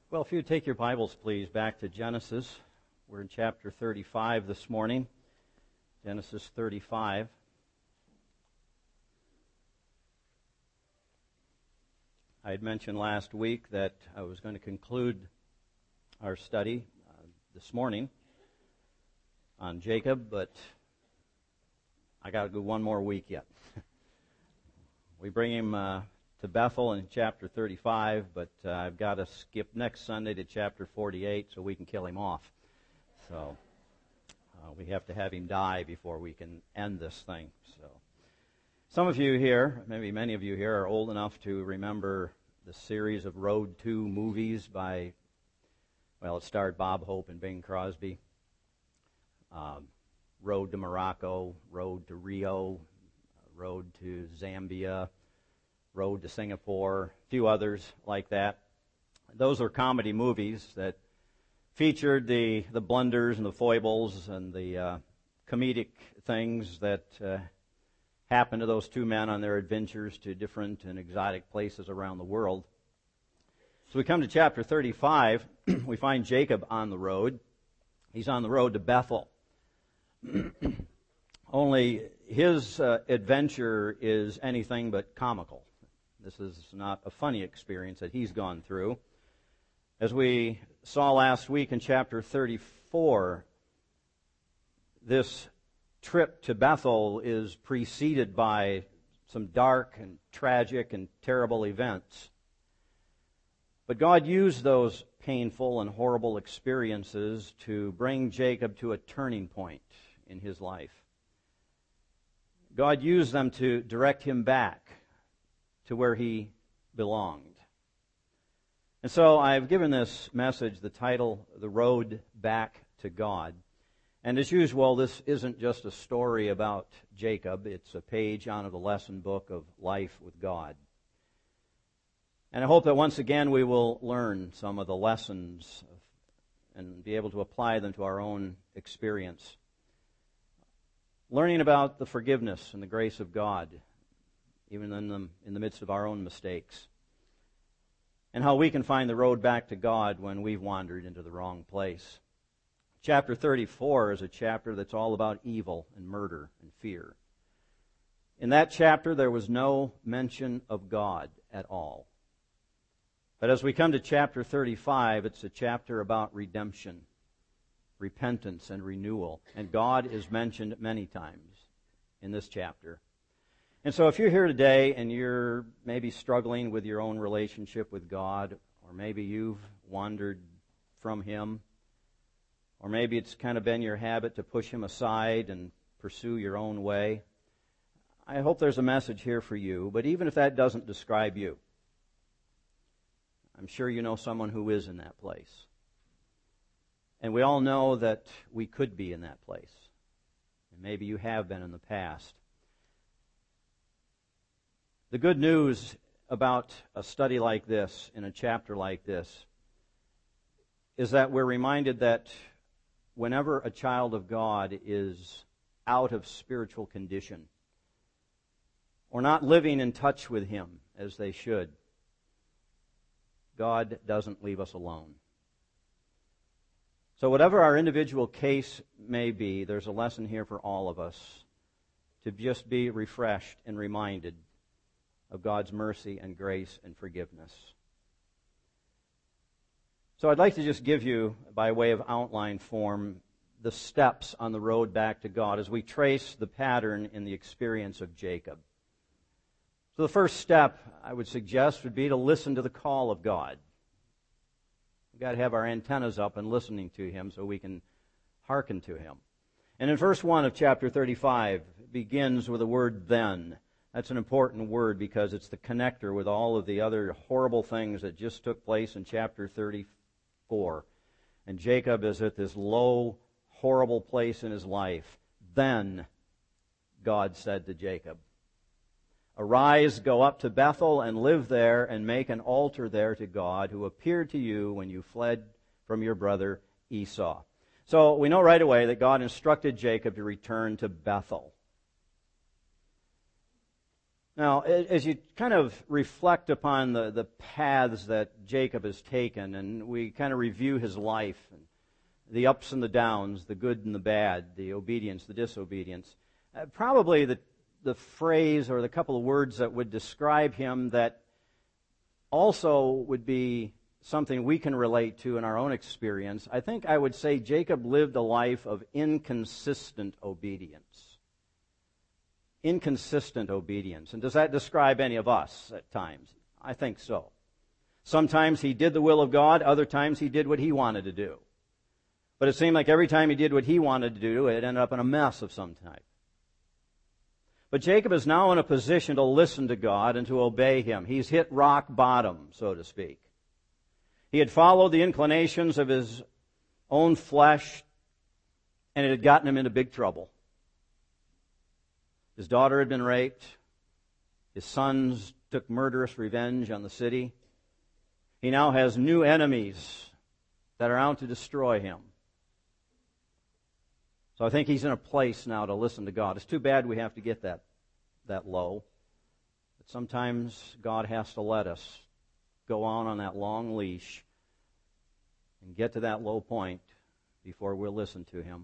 Well, if you take your Bibles, please, back to Genesis. We're in chapter 35 this morning. Genesis 35. I had mentioned last week that I was going to conclude our study this morning on Jacob, but I got to go one more week yet. We bring him to Bethel in chapter 35, but I've got to skip next Sunday to chapter 48 so we can kill him off. So we have to have him die before we can end this thing. So some of you here, maybe many of you here, are old enough to remember the series of Road to movies by, well, it starred Bob Hope and Bing Crosby. Road to Morocco, Road to Rio, Road to Zambia, Road to Singapore, a few others like that. Those are comedy movies that featured the blunders and the foibles and the comedic things that happened to those two men on their adventures to different and exotic places around the world. So we come to chapter 35. We find Jacob on the road. He's on the road to Bethel. Only his adventure is anything but comical. This is not a funny experience that he's gone through. As we saw last week in chapter 34, this trip to Bethel is preceded by some dark and tragic and terrible events. But God used those painful and horrible experiences to bring Jacob to a turning point in his life. God used them to direct him back to where he belonged. And so I've given this message the title, The Road Back to God. And as usual, this isn't just a story about Jacob. It's a page out of the lesson book of life with God. And I hope that once again we will learn some of the lessons and be able to apply them to our own experience. Learning about the forgiveness and the grace of God, even in the midst of our own mistakes. And how we can find the road back to God when we've wandered into the wrong place. Chapter 34 is a chapter that's all about evil and murder and fear. In that chapter, there was no mention of God at all. But as we come to chapter 35, it's a chapter about redemption, repentance, and renewal. And God is mentioned many times in this chapter. And so if you're here today and you're maybe struggling with your own relationship with God, or maybe you've wandered from Him, or maybe it's kind of been your habit to push Him aside and pursue your own way, I hope there's a message here for you. But even if that doesn't describe you, I'm sure you know someone who is in that place. And we all know that we could be in that place. And maybe you have been in the past. The good news about a study like this, in a chapter like this, is that we're reminded that whenever a child of God is out of spiritual condition, or not living in touch with Him as they should, God doesn't leave us alone. So whatever our individual case may be, there's a lesson here for all of us to just be refreshed and reminded of God's mercy and grace and forgiveness. So I'd like to just give you, by way of outline form, the steps on the road back to God as we trace the pattern in the experience of Jacob. So the first step, I would suggest, would be to listen to the call of God. We've got to have our antennas up and listening to Him so we can hearken to Him. And in verse 1 of chapter 35, it begins with the word then. That's an important word because it's the connector with all of the other horrible things that just took place in chapter 34. And Jacob is at this low, horrible place in his life. Then God said to Jacob, "Arise, go up to Bethel and live there and make an altar there to God who appeared to you when you fled from your brother Esau." So we know right away that God instructed Jacob to return to Bethel. Now, as you kind of reflect upon the paths that Jacob has taken, and we kind of review his life, and the ups and the downs, the good and the bad, the obedience, the disobedience, probably the phrase or the couple of words that would describe him that also would be something we can relate to in our own experience, I think I would say Jacob lived a life of inconsistent obedience. Inconsistent obedience. And does that describe any of us at times? I think so. Sometimes he did the will of God, other times he did what he wanted to do. But it seemed like every time he did what he wanted to do, it ended up in a mess of some type. But Jacob is now in a position to listen to God and to obey Him. He's hit rock bottom, so to speak. He had followed the inclinations of his own flesh, and it had gotten him into big trouble. His daughter had been raped. His sons took murderous revenge on the city. He now has new enemies that are out to destroy him. So I think he's in a place now to listen to God. It's too bad we have to get that low. But sometimes God has to let us go on that long leash and get to that low point before we'll listen to Him.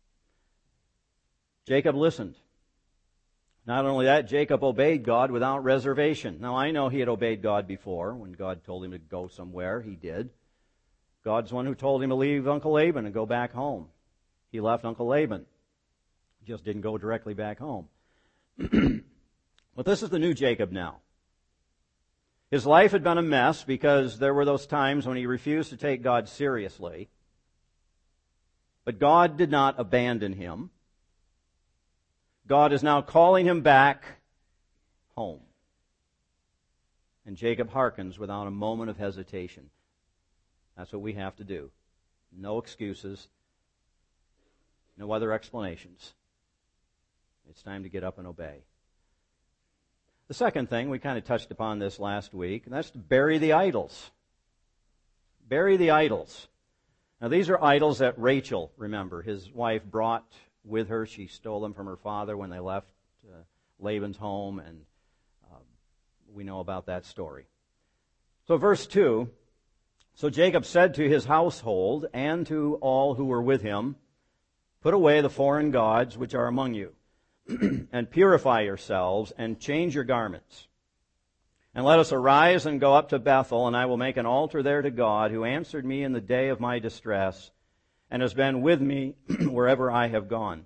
Jacob listened. Not only that, Jacob obeyed God without reservation. Now, I know he had obeyed God before. When God told him to go somewhere, he did. God's the one who told him to leave Uncle Laban and go back home. He left Uncle Laban. Just didn't go directly back home. But this is the new Jacob now. His life had been a mess because there were those times when he refused to take God seriously. But God did not abandon him. God is now calling him back home. And Jacob hearkens without a moment of hesitation. That's what we have to do. No excuses. No other explanations. It's time to get up and obey. The second thing, we kind of touched upon this last week, and that's to bury the idols. Bury the idols. Now these are idols that Rachel, remember, his wife brought with her. She stole them from her father when they left Laban's home, and we know about that story. So verse 2, so Jacob said to his household and to all who were with him, put away the foreign gods which are among you, and purify yourselves, and change your garments. And let us arise and go up to Bethel, and I will make an altar there to God, who answered me in the day of my distress, and has been with me wherever I have gone.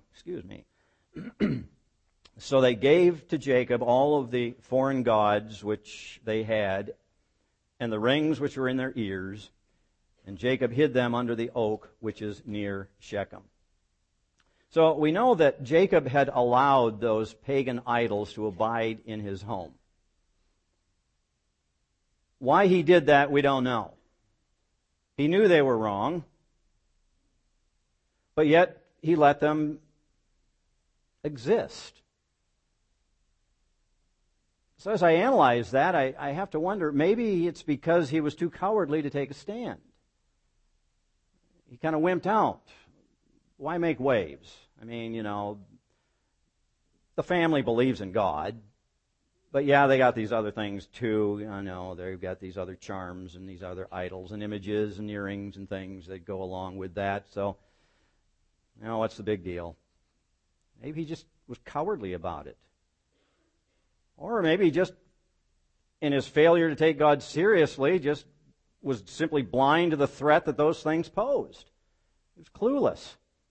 So they gave to Jacob all of the foreign gods which they had, and the rings which were in their ears, and Jacob hid them under the oak which is near Shechem. So we know that Jacob had allowed those pagan idols to abide in his home. Why he did that, we don't know. He knew they were wrong, but yet he let them exist. So as I analyze that, I have to wonder, maybe it's because he was too cowardly to take a stand. He kind of wimped out. Why make waves? I mean, the family believes in God, but yeah, they got these other things too. They've got these other charms and these other idols and images and earrings and things that go along with that. So, what's the big deal? Maybe he just was cowardly about it. Or maybe just in his failure to take God seriously, just was simply blind to the threat that those things posed. He was clueless.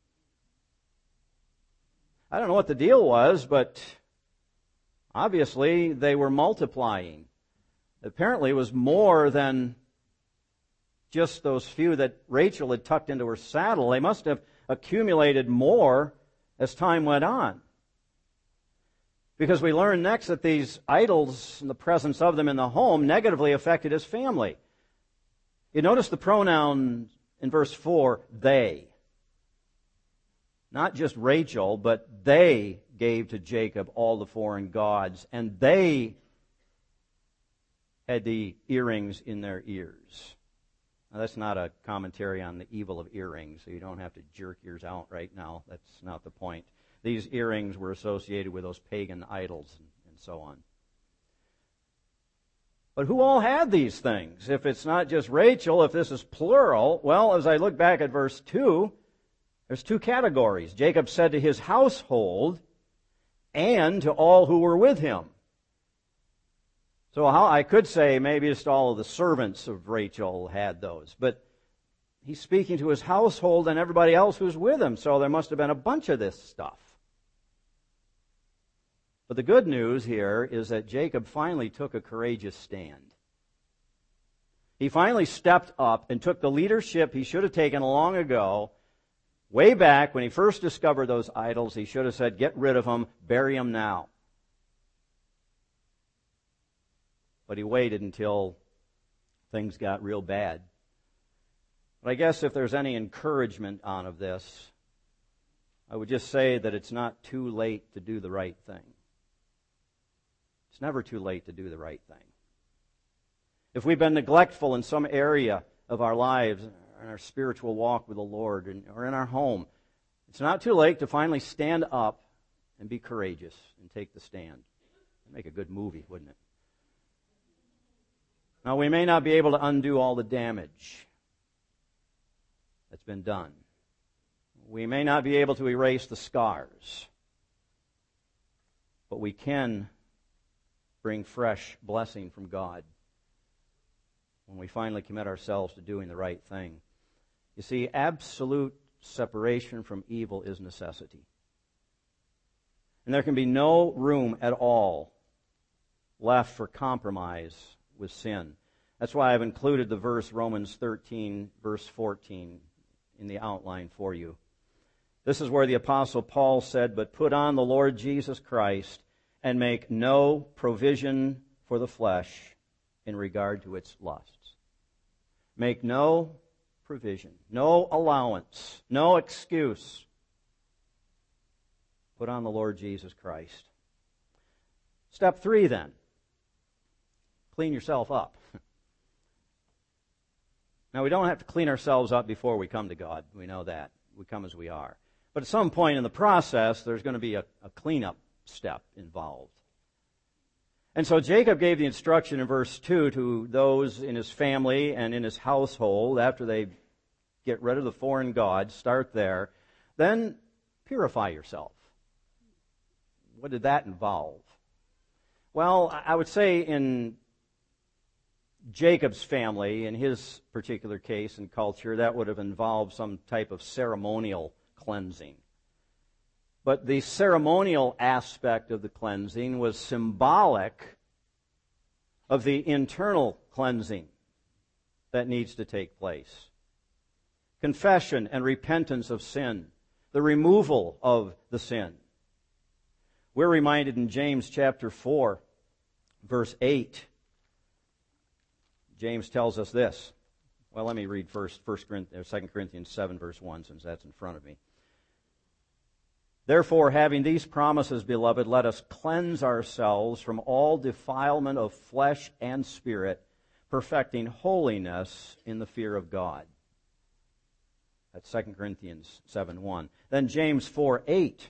I don't know what the deal was, but obviously they were multiplying. Apparently it was more than just those few that Rachel had tucked into her saddle. They must have accumulated more as time went on. Because we learn next that these idols and the presence of them in the home negatively affected his family. You notice the pronoun in verse 4, they. Not just Rachel, but they gave to Jacob all the foreign gods, and they had the earrings in their ears. Now, that's not a commentary on the evil of earrings, so you don't have to jerk yours out right now. That's not the point. These earrings were associated with those pagan idols and so on. But who all had these things? If it's not just Rachel, if this is plural, well, as I look back at verse 2, there's two categories. Jacob said to his household and to all who were with him. So I could say maybe just all of the servants of Rachel had those. But he's speaking to his household and everybody else who's with him. So there must have been a bunch of this stuff. But the good news here is that Jacob finally took a courageous stand. He finally stepped up and took the leadership he should have taken long ago. Way back when he first discovered those idols, he should have said, get rid of them, bury them now. But he waited until things got real bad. But I guess if there's any encouragement out of this, I would just say that it's not too late to do the right thing. It's never too late to do the right thing. If we've been neglectful in some area of our lives, in our spiritual walk with the Lord, or in our home, it's not too late to finally stand up and be courageous and take the stand. It'd make a good movie, wouldn't it? Now, we may not be able to undo all the damage that's been done. We may not be able to erase the scars. But we can bring fresh blessing from God when we finally commit ourselves to doing the right thing. You see, absolute separation from evil is necessity. And there can be no room at all left for compromise with sin. That's why I've included the verse Romans 13, verse 14 in the outline for you. This is where the Apostle Paul said, "But put on the Lord Jesus Christ and make no provision for the flesh in regard to its lusts." Make no provision, no allowance, no excuse. Put on the Lord Jesus Christ. Step 3 then. Clean yourself up. Now, we don't have to clean ourselves up before we come to God. We know that. We come as we are. But at some point in the process, there's going to be a cleanup step involved. And so Jacob gave the instruction in verse 2 to those in his family and in his household, after they get rid of the foreign gods, start there, then purify yourself. What did that involve? Well, I would say in Jacob's family, in his particular case and culture, that would have involved some type of ceremonial cleansing. But the ceremonial aspect of the cleansing was symbolic of the internal cleansing that needs to take place. Confession and repentance of sin, the removal of the sin. We're reminded in James chapter 4, verse 8. James tells us this. Well, let me read first 2 Corinthians 7, verse 1, since that's in front of me. "Therefore, having these promises, beloved, let us cleanse ourselves from all defilement of flesh and spirit, perfecting holiness in the fear of God." That's 2 Corinthians 7:1. Then James 4:8.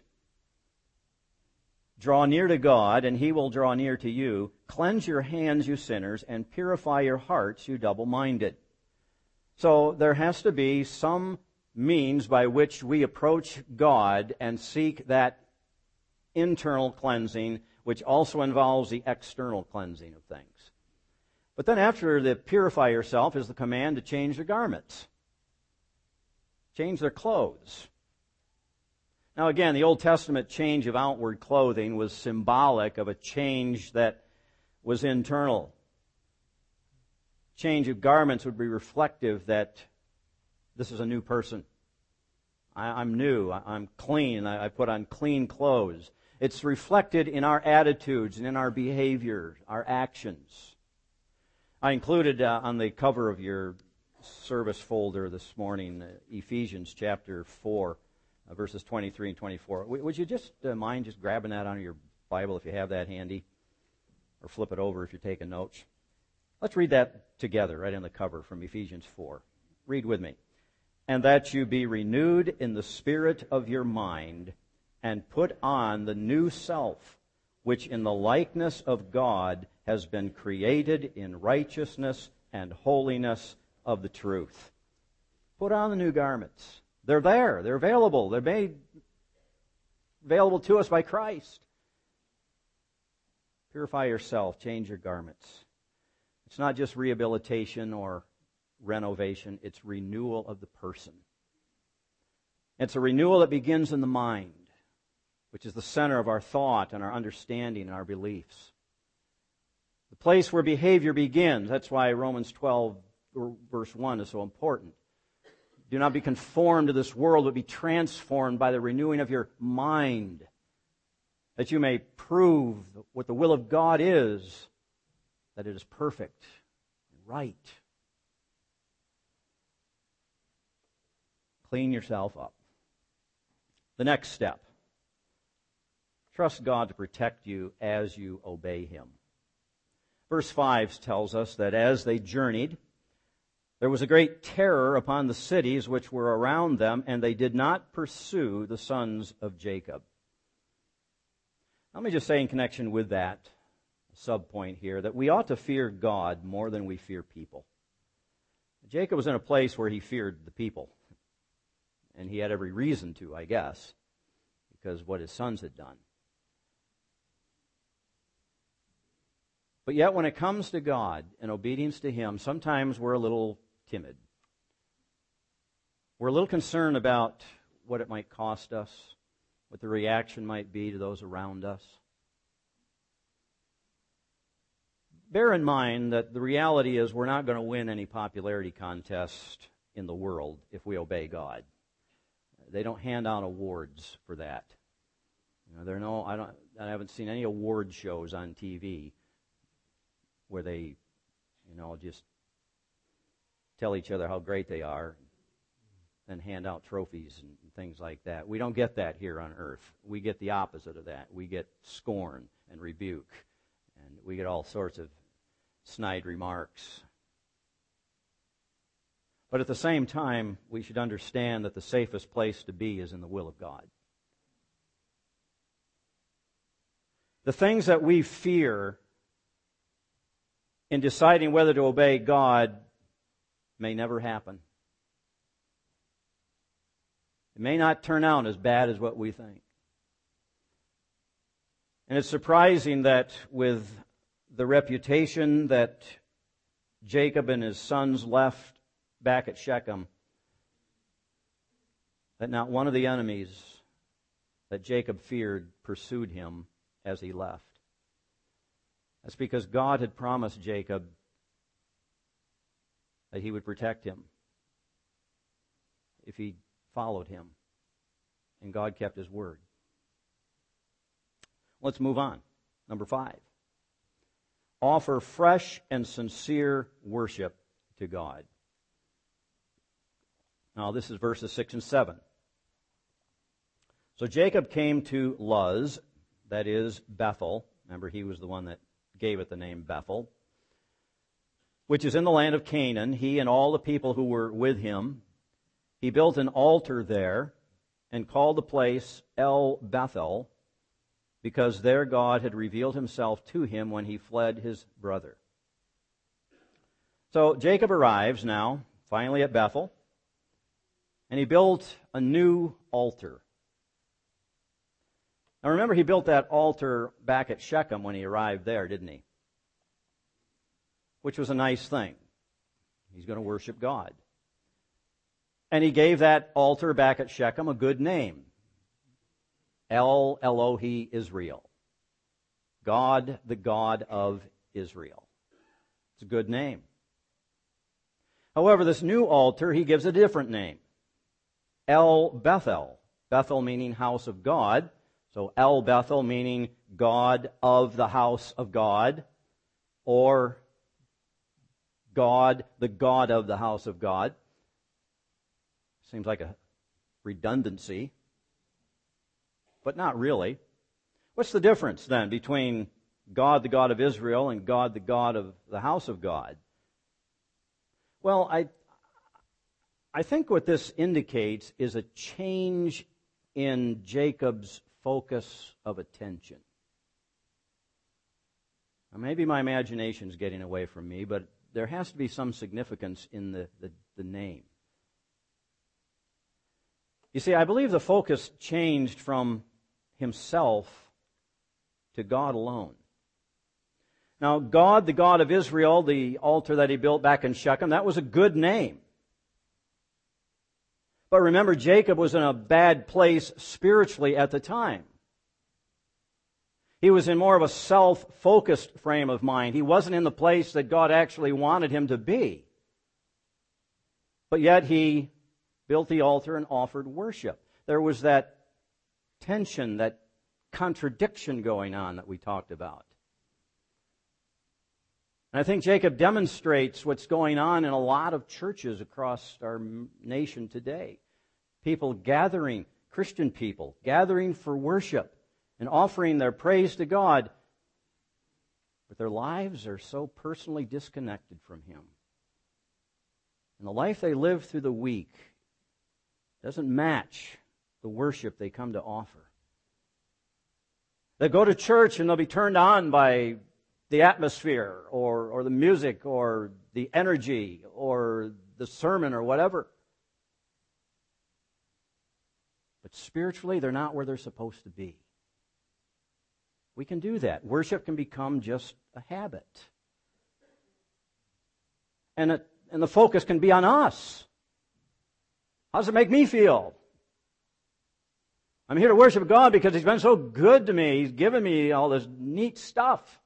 "Draw near to God, and He will draw near to you. Cleanse your hands, you sinners, and purify your hearts, you double-minded." So there has to be some means by which we approach God and seek that internal cleansing, which also involves the external cleansing of things. But then after the purify yourself is the command to change their garments. Change their clothes. Now again, the Old Testament change of outward clothing was symbolic of a change that was internal. Change of garments would be reflective that this is a new person. I'm new. I'm clean. I put on clean clothes. It's reflected in our attitudes and in our behavior, our actions. I included on the cover of your service folder this morning Ephesians chapter 4. Verses 23 and 24. Would you just mind just grabbing that out of your Bible if you have that handy? Or flip it over if you're taking notes. Let's read that together right in the cover from Ephesians 4. Read with me. "And that you be renewed in the spirit of your mind, and put on the new self, which in the likeness of God has been created in righteousness and holiness of the truth. Put on the new garments. They're there. They're available. They're made available to us by Christ. Purify yourself. Change your garments. It's not just rehabilitation or renovation. It's renewal of the person. It's a renewal that begins in the mind, which is the center of our thought and our understanding and our beliefs. The place where behavior begins. That's why Romans 12, verse 1 is so important. Do not be conformed to this world, but be transformed by the renewing of your mind, that you may prove what the will of God is, that it is perfect and right. Clean yourself up. The next step. Trust God to protect you as you obey Him. Verse 5 tells us that as they journeyed, there was a great terror upon the cities which were around them, and they did not pursue the sons of Jacob. Let me just say in connection with that subpoint here that we ought to fear God more than we fear people. Jacob was in a place where he feared the people. And he had every reason to, I guess, because of what his sons had done. But yet when it comes to God and obedience to Him, sometimes we're a little timid. We're a little concerned about what it might cost us, what the reaction might be to those around us. Bear in mind that the reality is we're not going to win any popularity contest in the world if we obey God. They don't hand out awards for that. I haven't seen any award shows on TV where they, just tell each other how great they are and hand out trophies and things like that. We don't get that here on earth. We get the opposite of that. We get scorn and rebuke, and we get all sorts of snide remarks. But at the same time, we should understand that the safest place to be is in the will of God. The things that we fear in deciding whether to obey God may never happen. It may not turn out as bad as what we think. And it's surprising that with the reputation that Jacob and his sons left back at Shechem, that not one of the enemies that Jacob feared pursued him as he left. That's because God had promised Jacob that He would protect him if he followed Him. And God kept His word. Let's move on. Number 5. Offer fresh and sincere worship to God. Now, this is verses 6 and 7. So Jacob came to Luz, that is Bethel. Remember, he was the one that gave it the name Bethel, which is in the land of Canaan. He and all the people who were with him. He built an altar there and called the place El Bethel, because there God had revealed Himself to him when he fled his brother. So Jacob arrives now, finally at Bethel. And he built a new altar. Now remember, he built that altar back at Shechem when he arrived there, didn't he? Which was a nice thing. He's going to worship God. And he gave that altar back at Shechem a good name. El Elohi Israel. God, the God of Israel. It's a good name. However, this new altar, he gives a different name. El Bethel. Bethel meaning house of God. So El Bethel meaning God of the house of God. Or God, the God of the house of God. Seems like a redundancy. But not really. What's the difference then between God, the God of Israel, and God, the God of the house of God? Well, I think what this indicates is a change in Jacob's focus of attention. Now, maybe my imagination's getting away from me, but there has to be some significance in the name. You see, I believe the focus changed from himself to God alone. Now, God, the God of Israel, the altar that he built back in Shechem, that was a good name. But remember, Jacob was in a bad place spiritually at the time. He was in more of a self-focused frame of mind. He wasn't in the place that God actually wanted him to be. But yet he built the altar and offered worship. There was that tension, that contradiction going on that we talked about. And I think Jacob demonstrates what's going on in a lot of churches across our nation today. People gathering, Christian people, gathering for worship and offering their praise to God, but their lives are so personally disconnected from Him. And the life they live through the week doesn't match the worship they come to offer. They go to church and they'll be turned on by the atmosphere or the music or the energy or the sermon or whatever. But spiritually, they're not where they're supposed to be. We can do that. Worship can become just a habit. And the focus can be on us. How does it make me feel? I'm here to worship God because He's been so good to me. He's given me all this neat stuff.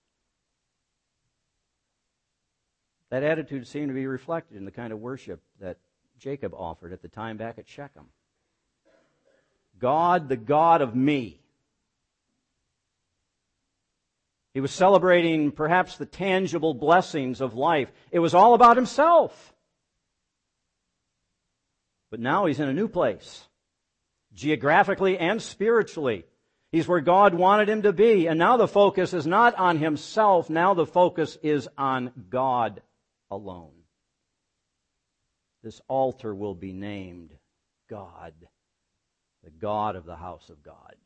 That attitude seemed to be reflected in the kind of worship that Jacob offered at the time back at Shechem. God, the God of me. He was celebrating perhaps the tangible blessings of life. It was all about himself. But now he's in a new place, geographically and spiritually. He's where God wanted him to be. And now the focus is not on himself. Now the focus is on God alone. This altar will be named God, the God of the house of God.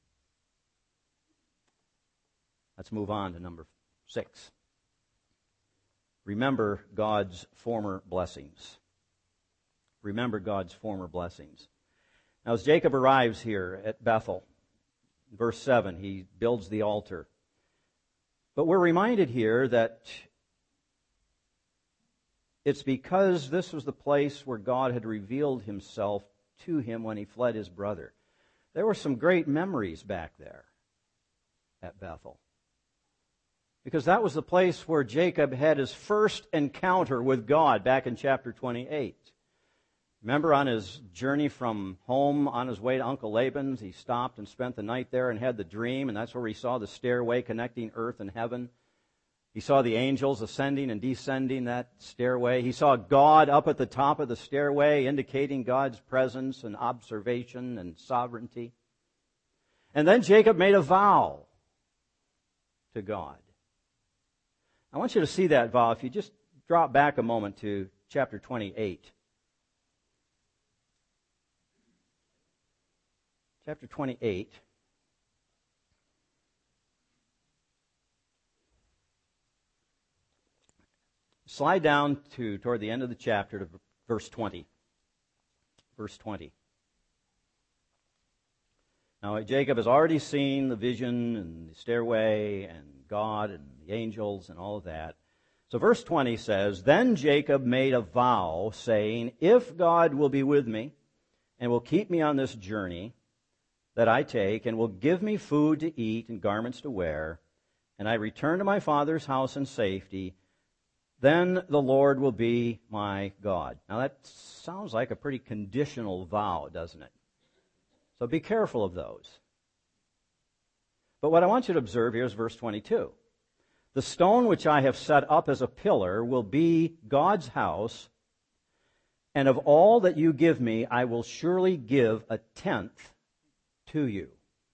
Let's move on to number 6. Remember God's former blessings. Remember God's former blessings. Now, as Jacob arrives here at Bethel, verse 7, he builds the altar. But we're reminded here that it's because this was the place where God had revealed himself to him when he fled his brother. There were some great memories back there at Bethel, because that was the place where Jacob had his first encounter with God back in chapter 28. Remember, on his journey from home, on his way to Uncle Laban's, he stopped and spent the night there and had the dream, and that's where he saw the stairway connecting earth and heaven. He saw the angels ascending and descending that stairway. He saw God up at the top of the stairway, indicating God's presence and observation and sovereignty. And then Jacob made a vow to God. I want you to see that vow. If you just drop back a moment to chapter 28. Chapter 28. Slide down toward the end of the chapter to verse 20. Verse 20. Now, Jacob has already seen the vision and the stairway and God and the angels and all of that. So verse 20 says, "Then Jacob made a vow, saying, 'If God will be with me and will keep me on this journey that I take and will give me food to eat and garments to wear, and I return to my father's house in safety, then the Lord will be my God.'" Now that sounds like a pretty conditional vow, doesn't it? So be careful of those. But what I want you to observe here is verse 22. "The stone which I have set up as a pillar will be God's house, and of all that you give me, I will surely give a tenth to you."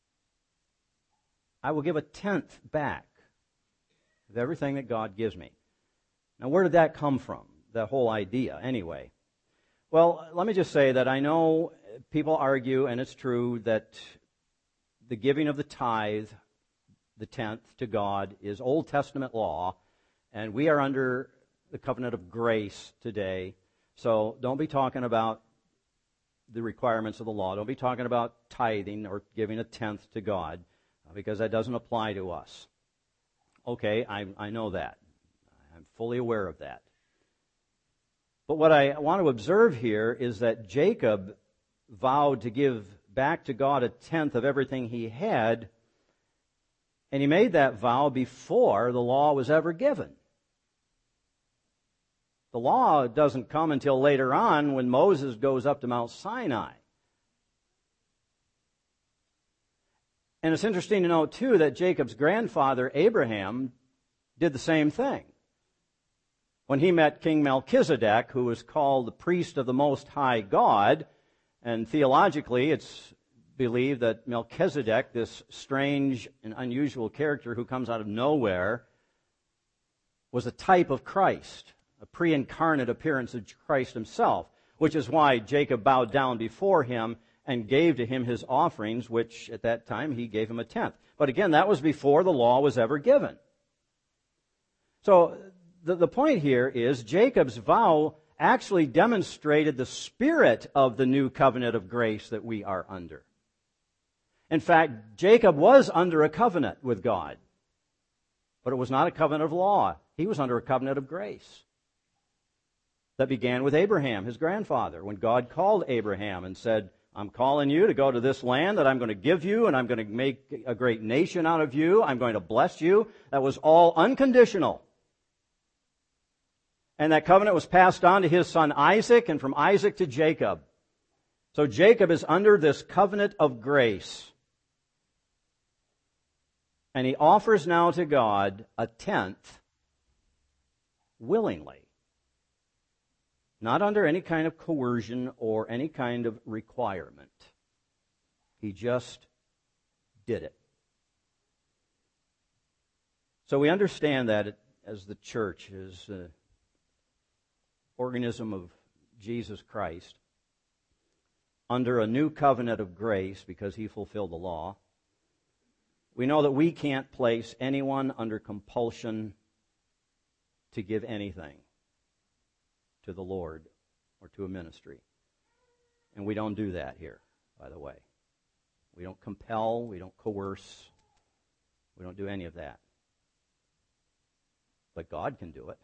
I will give a tenth back of everything that God gives me. Now, where did that come from? That whole idea, anyway. Well, let me just say that I know people argue, and it's true, that the giving of the tithe the tenth, to God is Old Testament law, and we are under the covenant of grace today. So don't be talking about the requirements of the law. Don't be talking about tithing or giving a tenth to God, because that doesn't apply to us. Okay, I know that. I'm fully aware of that. But what I want to observe here is that Jacob vowed to give back to God a tenth of everything he had, and he made that vow before the law was ever given. The law doesn't come until later on when Moses goes up to Mount Sinai. And it's interesting to note, too, that Jacob's grandfather, Abraham, did the same thing. When he met King Melchizedek, who was called the priest of the Most High God, and theologically it's believed that Melchizedek, this strange and unusual character who comes out of nowhere, was a type of Christ, a pre-incarnate appearance of Christ himself, which is why Jacob bowed down before him and gave to him his offerings, which at that time he gave him a tenth. But again, that was before the law was ever given. So the point here is Jacob's vow actually demonstrated the spirit of the new covenant of grace that we are under. In fact, Jacob was under a covenant with God, but it was not a covenant of law. He was under a covenant of grace that began with Abraham, his grandfather, when God called Abraham and said, I'm calling you to go to this land that I'm going to give you, and I'm going to make a great nation out of you. I'm going to bless you. That was all unconditional. And that covenant was passed on to his son Isaac, and from Isaac to Jacob. So Jacob is under this covenant of grace. And he offers now to God a tenth willingly. Not under any kind of coercion or any kind of requirement. He just did it. So we understand that as the church, as an organism of Jesus Christ, under a new covenant of grace because he fulfilled the law, we know that we can't place anyone under compulsion to give anything to the Lord or to a ministry. And we don't do that here, by the way. We don't compel, we don't coerce, we don't do any of that. But God can do it.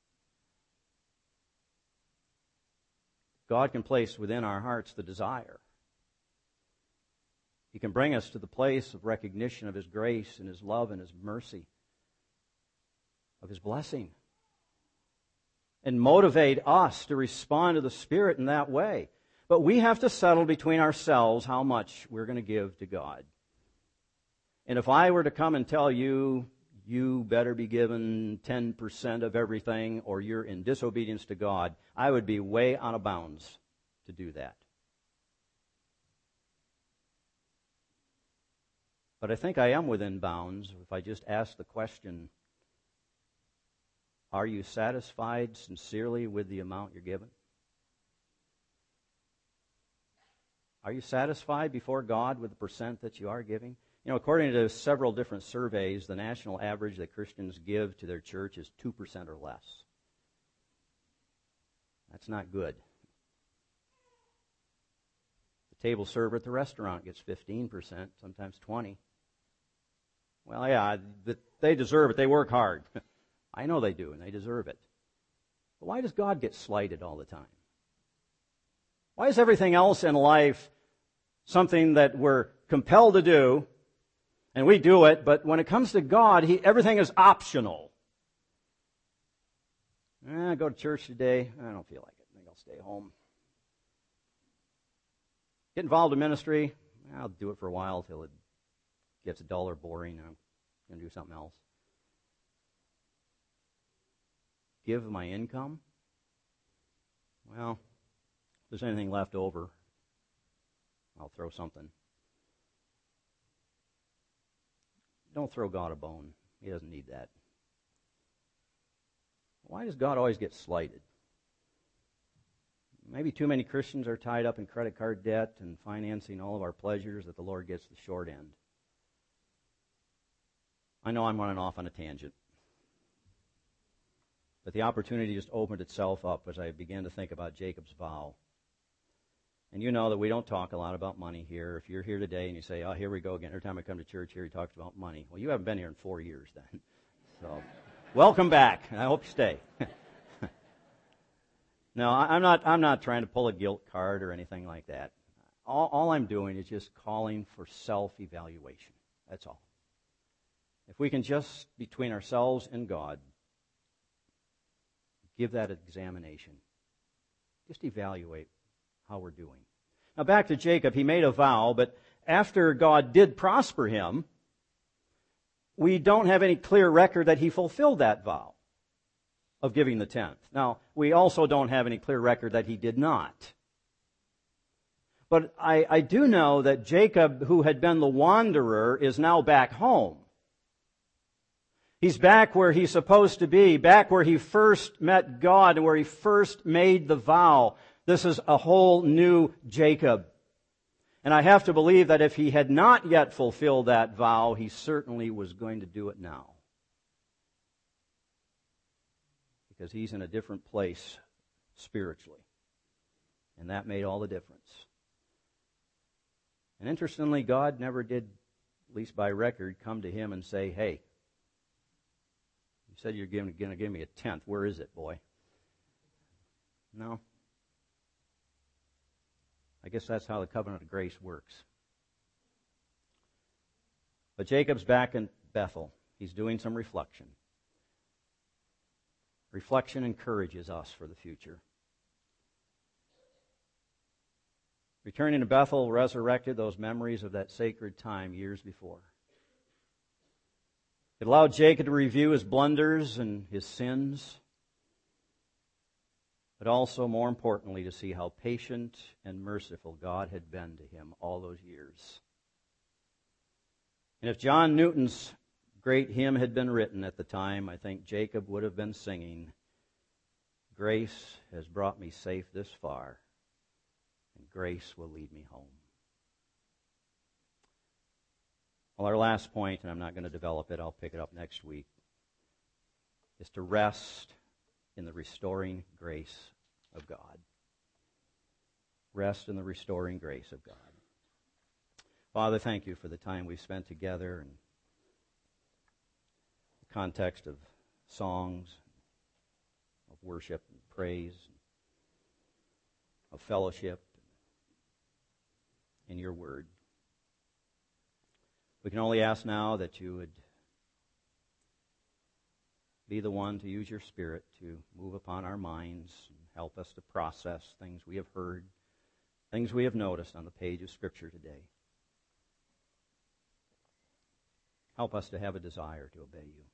God can place within our hearts the desire. He can bring us to the place of recognition of His grace and His love and His mercy, of His blessing, and motivate us to respond to the Spirit in that way. But we have to settle between ourselves how much we're going to give to God. And if I were to come and tell you, you better be given 10% of everything or you're in disobedience to God, I would be way out of bounds to do that. But I think I am within bounds if I just ask the question, are you satisfied sincerely with the amount you're given? Are you satisfied before God with the percent that you are giving? You know, according to several different surveys, the national average that Christians give to their church is 2% or less. That's not good. The table server at the restaurant gets 15%, sometimes 20%. Well, yeah, they deserve it. They work hard. I know they do, and they deserve it. But why does God get slighted all the time? Why is everything else in life something that we're compelled to do, and we do it, but when it comes to God, everything is optional? I go to church today. I don't feel like it. I think I'll stay home. Get involved in ministry. I'll do it for a while till it gets dull or boring. I'm going to do something else. Give my income. Well, if there's anything left over, I'll throw something. Don't throw God a bone. He doesn't need that. Why does God always get slighted? Maybe too many Christians are tied up in credit card debt and financing all of our pleasures that the Lord gets the short end. I know I'm running off on a tangent. But the opportunity just opened itself up as I began to think about Jacob's vow. And you know that we don't talk a lot about money here. If you're here today and you say, oh, here we go again. Every time I come to church here, he talks about money. Well, you haven't been here in 4 years then. So, welcome back. I hope you stay. No, I'm not trying to pull a guilt card or anything like that. All I'm doing is just calling for self-evaluation. That's all. If we can just, between ourselves and God, give that examination. Just evaluate how we're doing. Now back to Jacob. He made a vow, but after God did prosper him, we don't have any clear record that he fulfilled that vow of giving the tenth. Now, we also don't have any clear record that he did not. But I do know that Jacob, who had been the wanderer, is now back home. He's back where he's supposed to be, back where he first met God and where he first made the vow. This is a whole new Jacob. And I have to believe that if he had not yet fulfilled that vow, he certainly was going to do it now. Because he's in a different place spiritually. And that made all the difference. And interestingly, God never did, at least by record, come to him and say, hey, you said you're going to give me a tenth. Where is it, boy? No. I guess that's how the covenant of grace works. But Jacob's back in Bethel. He's doing some reflection. Reflection encourages us for the future. Returning to Bethel resurrected those memories of that sacred time years before. It allowed Jacob to review his blunders and his sins, but also, more importantly, to see how patient and merciful God had been to him all those years. And if John Newton's great hymn had been written at the time, I think Jacob would have been singing, "Grace has brought me safe this far, and grace will lead me home." Well, our last point, and I'm not going to develop it, I'll pick it up next week, is to rest in the restoring grace of God. Rest in the restoring grace of God. Father, thank you for the time we've spent together and the context of songs, of worship and praise, of fellowship in your word. We can only ask now that you would be the one to use your Spirit to move upon our minds and help us to process things we have heard, things we have noticed on the page of Scripture today. Help us to have a desire to obey you,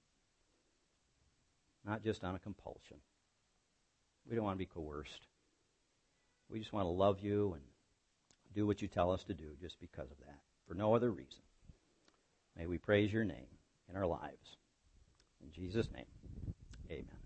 not just on a compulsion. We don't want to be coerced. We just want to love you and do what you tell us to do just because of that, for no other reason. May we praise your name in our lives. In Jesus' name, amen.